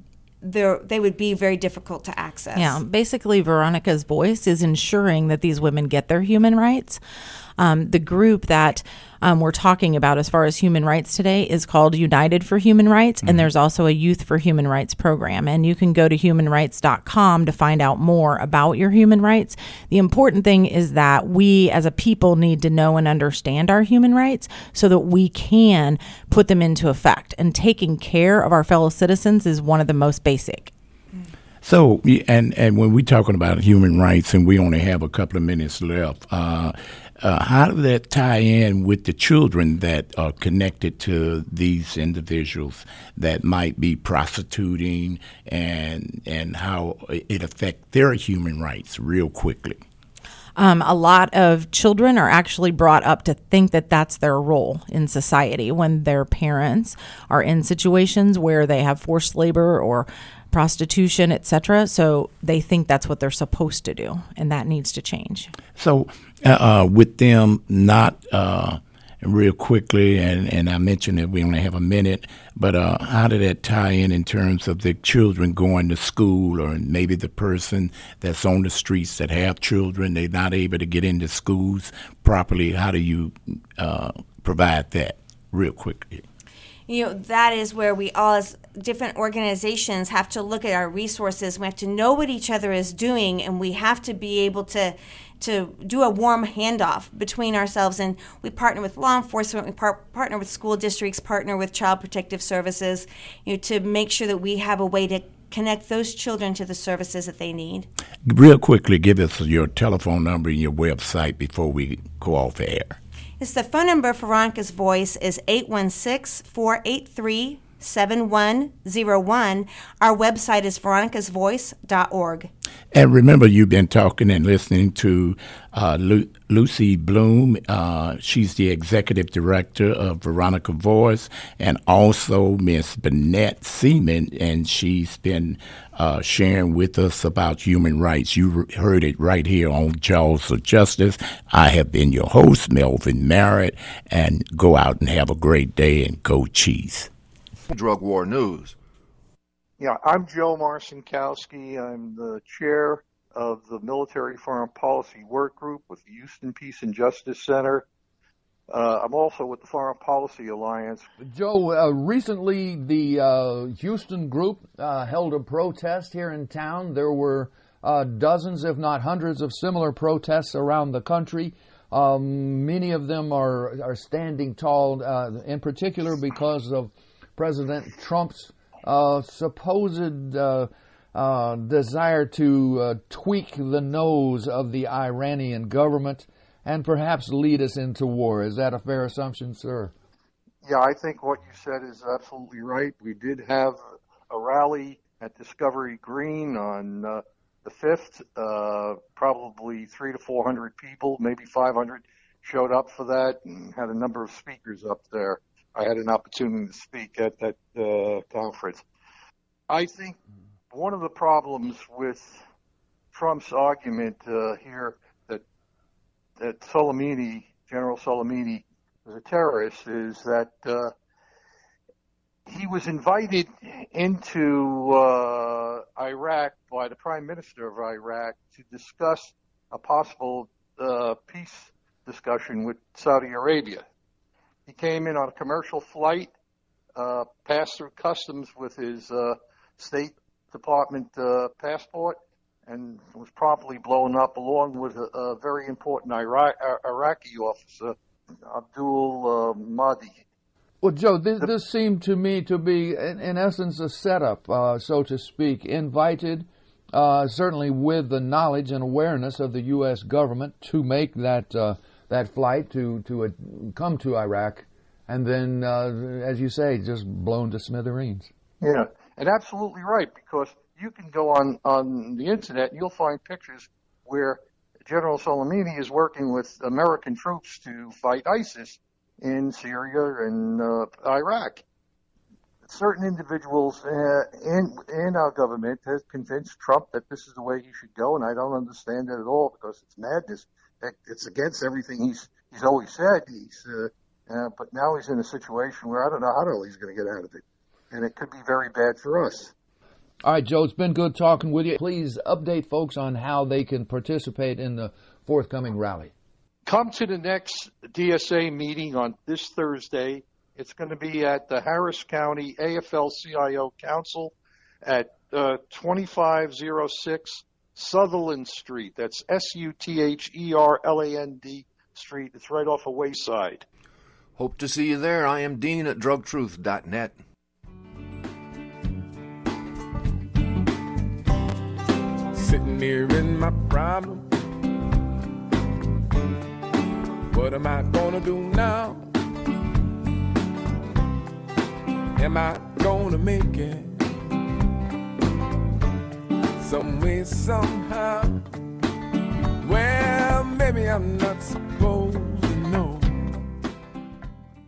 they would be very difficult to access. Yeah, basically Veronica's Voice is ensuring that these women get their human rights. Um, the group that um, we're talking about as far as human rights today is called United for Human Rights, mm-hmm. and there's also a Youth for Human Rights program. And you can go to human rights dot com to find out more about your human rights. The important thing is that we as a people need to know and understand our human rights so that we can put them into effect. And taking care of our fellow citizens is one of the most basic. So, and, and when we're talking about human rights and we only have a couple of minutes left, uh, uh, how does that tie in with the children that are connected to these individuals that might be prostituting, and and how it affects their human rights real quickly? Um, a lot of children are actually brought up to think that that's their role in society when their parents are in situations where they have forced labor or prostitution, et cetera. So they think that's what they're supposed to do, and that needs to change. So uh, uh, with them not uh, real quickly, and, and I mentioned that we only have a minute, but uh, how did that tie in in terms of the children going to school, or maybe the person that's on the streets that have children, they're not able to get into schools properly? How do you uh, provide that real quickly? You know, that is where we all, as different organizations, have to look at our resources. We have to know what each other is doing, and we have to be able to to do a warm handoff between ourselves. And we partner with law enforcement, we par- partner with school districts, partner with Child Protective Services, you know, to make sure that we have a way to connect those children to the services that they need. Real quickly, give us your telephone number and your website before we go off air. Yes, the phone number for Veronica's Voice is eight one six, four eight three, seven one zero one. Our website is veronicas voice dot org. And remember, you've been talking and listening to uh, Lu- Lucy Bloom. Uh, she's the executive director of Veronica Voice, and also Miss Bennett Seaman, and she's been uh, sharing with us about human rights. You re- heard it right here on Jaws of Justice. I have been your host, Melvin Merritt, and go out and have a great day and go Chiefs. Drug War News. Yeah, I'm Joe Marcinkowski. I'm the chair of the Military Foreign Policy Work Group with the Houston Peace and Justice Center. Uh, I'm also with the Foreign Policy Alliance. Joe, uh, recently the uh, Houston group uh, held a protest here in town. There were uh, dozens, if not hundreds, of similar protests around the country. Um, many of them are, are standing tall, uh, in particular because of President Trump's Uh, supposed uh, uh, desire to uh, tweak the nose of the Iranian government and perhaps lead us into war. Is that a fair assumption, sir? Yeah, I think what you said is absolutely right. We did have a rally at Discovery Green on uh, the fifth. Uh, probably three to four hundred people, maybe five hundred, showed up for that and had a number of speakers up there. I had an opportunity to speak at that uh, conference. I think one of the problems with Trump's argument uh, here that that Soleimani, General Soleimani, was a terrorist is that uh, he was invited into uh, Iraq by the Prime Minister of Iraq to discuss a possible uh, peace discussion with Saudi Arabia. He came in on a commercial flight, uh, passed through customs with his uh, State Department uh, passport, and was promptly blown up along with a, a very important Iraq, Iraqi officer, Abdul uh, Mahdi. Well, Joe, this, this seemed to me to be, in, in essence, a setup, uh, so to speak, invited, uh, certainly with the knowledge and awareness of the U S government to make that uh, that flight to to uh, come to Iraq, and then, uh, as you say, just blown to smithereens. Yeah, and absolutely right, because you can go on, on the internet and you'll find pictures where General Soleimani is working with American troops to fight ISIS in Syria and uh, Iraq. Certain individuals uh, in in our government have convinced Trump that this is the way he should go, and I don't understand it at all because it's madness. It's against everything he's he's always said. He's uh, uh, but now he's in a situation where I don't know how the hell he's going to get out of it, and it could be very bad for us. All right, Joe, it's been good talking with you. Please update folks on how they can participate in the forthcoming rally. Come to the next D S A meeting on this Thursday. It's going to be at the Harris County A F L C I O Council at uh, twenty-five oh six Sutherland Street. That's S U T H E R L A N D Street. It's right off of Wayside. Hope to see you there. I am Dean at drug truth dot net. Sitting here in my problem. What am I gonna do now? Am I gonna make it? Some way, somehow. Well, maybe I'm not supposed